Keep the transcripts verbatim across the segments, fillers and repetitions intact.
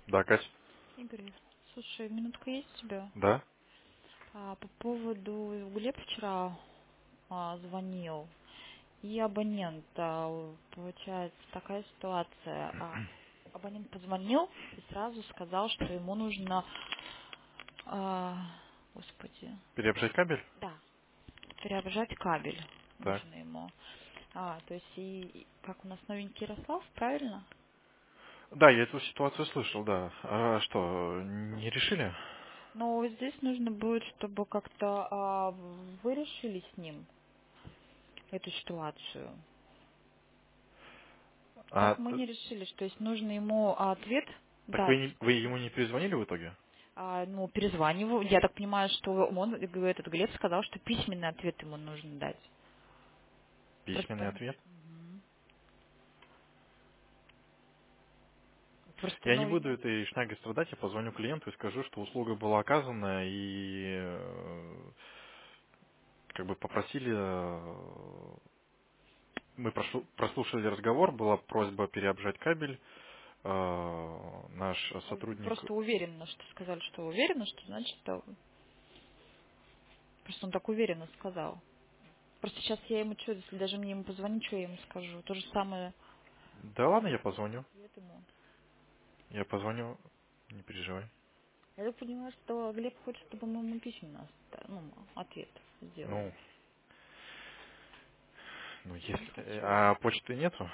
Да, Кать? Игорь, слушай, минутка есть у тебя? Да? А, по поводу Глеб вчера а, звонил, и абонент, а, получается такая ситуация. А, абонент позвонил и сразу сказал, что ему нужно, а, господи, Переобжать кабель? да, переобжать кабель Так. нужно ему. А, то есть и и как у нас новенький Ярослав, правильно? Да, я эту ситуацию слышал, да. А что, не решили? Но вот здесь нужно будет, чтобы как-то а, вы решили с ним эту ситуацию. А, Так мы т- не решили, что есть нужно ему ответ так вы, дать. не- вы ему не перезвонили в итоге? А, ну, перезваниваю. Я так понимаю, что он, этот Глеб сказал, что письменный ответ ему нужно дать. Письменный Просто, ответ? мгм. Просто, Я не ну, буду этой шнягой страдать, я позвоню клиенту и скажу, что услуга была оказана, и э, как бы попросили, э, мы прошу- прослушали разговор, была просьба переобжать кабель, э, наш сотрудник. просто уверенно, что сказали, что уверенно, что значит, что... Просто он так уверенно сказал. Просто сейчас я ему что, если даже мне ему позвонить, что я ему скажу? То же самое Да ладно, я позвоню. ответ ему. Я позвоню, не переживай. Я так понимаю, что Глеб хочет, чтобы мы ему письменно оста- ну, ответ сделали. Ну, ну Я не если... э, хочу. А почты нету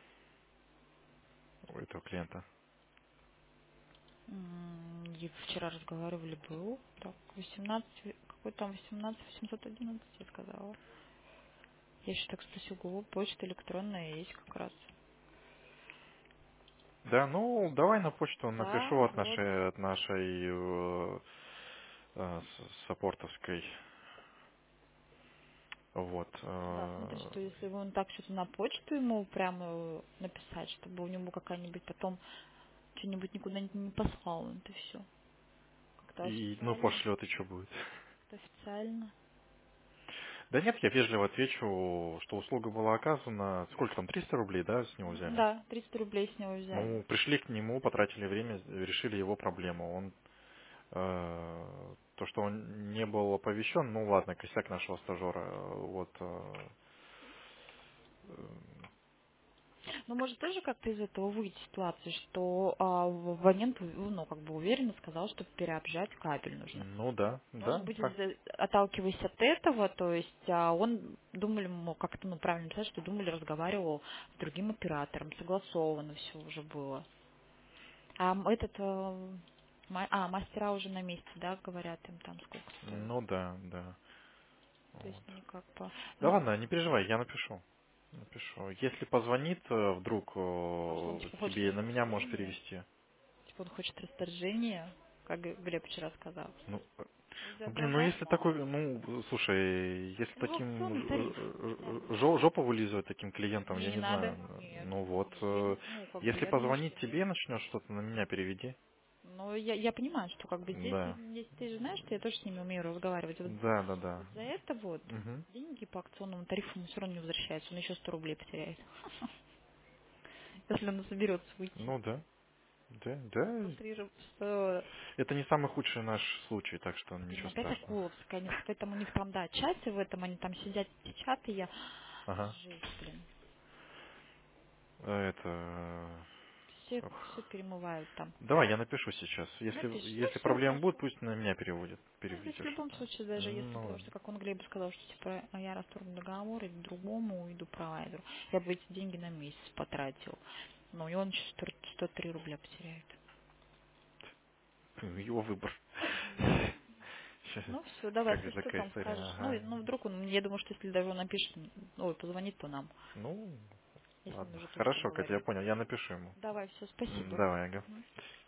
у этого клиента? М, И вчера разговаривали, был. Так, восемнадцать, какой там восемнадцать, восемьсот одиннадцать, я сказала. Я еще так спросил, Google, почта электронная есть как раз. Да, ну давай на почту Да, напишу от вот. нашей от нашей э, э, с- саппортовской. Вот. Да, смотри, э, что если он так что-то на почту ему прямо написать, чтобы у него какая-нибудь потом что-нибудь никуда не не послал, он это все. Как-то И ну официально. пошлет, и что будет? Как-то официально. Да нет, я вежливо отвечу, что услуга была оказана. Сколько там, триста рублей, да, с него М, взяли? Да, триста рублей с него взяли. Ну, пришли к нему, потратили время, решили его проблему. Он Э, то, что он не был оповещен, ну ладно, косяк нашего стажера. э, Вот. э, э, Ну, может, тоже как-то из этого выйти ситуации, что а, в- абонент, ну, как бы уверенно сказал, что переобжать кабель нужно. Ну да, Может да, быть, так. из-за- отталкиваясь от этого, то есть а, он, думали, ну, как-то, ну, правильно писать, что думали, разговаривал с другим оператором, согласовано все уже было. А м- этот, э, ма- а, мастера уже на месте, да, говорят им там сколько стоит. Ну да, да. То есть Вот. они как бы, Да ну, ладно, не переживай, я напишу. Напишу. Если позвонит, э, вдруг а что он, э, типа, хочет тебе на меня можешь расторжение? перевести. Типа он хочет расторжение, как Глеб вчера сказал. Ну, э, Из-за ну, блин, ну долга? если такой, ну, слушай, если Ну, таким аукционный тариф ж- официальный. ж- жопу вылизывать таким клиентам, Мне я не не надо. знаю, Нет. ну вот, Я, э, ну, как бы, если я думаю, позвонить что нет. тебе и начнешь что-то, на меня переведи. Но я, я понимаю, что как бы здесь, Да. здесь ты же знаешь, что я тоже с ними умею разговаривать. Вот Да, да, да. из-за этого вот Мгм. деньги по акционному тарифу ему все равно не возвращаются. Он еще сто рублей потеряет. Если он соберется уйти. Ну да. Да, да. Смотри, же, что Это не самый худший наш случай, так что блин, ничего опять страшного. Акуловская. Они в этом у них там, да, чате в этом, они там сидят, эти чаты, я... Ага. Жесть, блин. Э, Это... Все, э, ох. все перемывают там. Давай, я напишу сейчас. Если, Напиши. Ну если все, проблемы будут, хорошо. пусть на меня переводят. Ну, здесь в Переведешь любом это. случае, даже если, Ну потому ладно. что, как он Глебу сказал, что, типа, а я расторгну договор, иду к другому, иду к провайдеру, я бы эти деньги на месяц потратил. Ну, и он еще сто, сто три рубля потеряет. Его выбор. Щас, Ну, все, давай, как же если что, такая там история? скажешь. Ну, и- Ага. ну, вдруг он, я думаю, что если даже он напишет, ой, позвонит, то нам. Ну, Я с ним ладно. уже тоже Хорошо, Катя, я поговорю. понял. Я напишу ему. Давай, все, М, спасибо. Давай, ага. Мгм.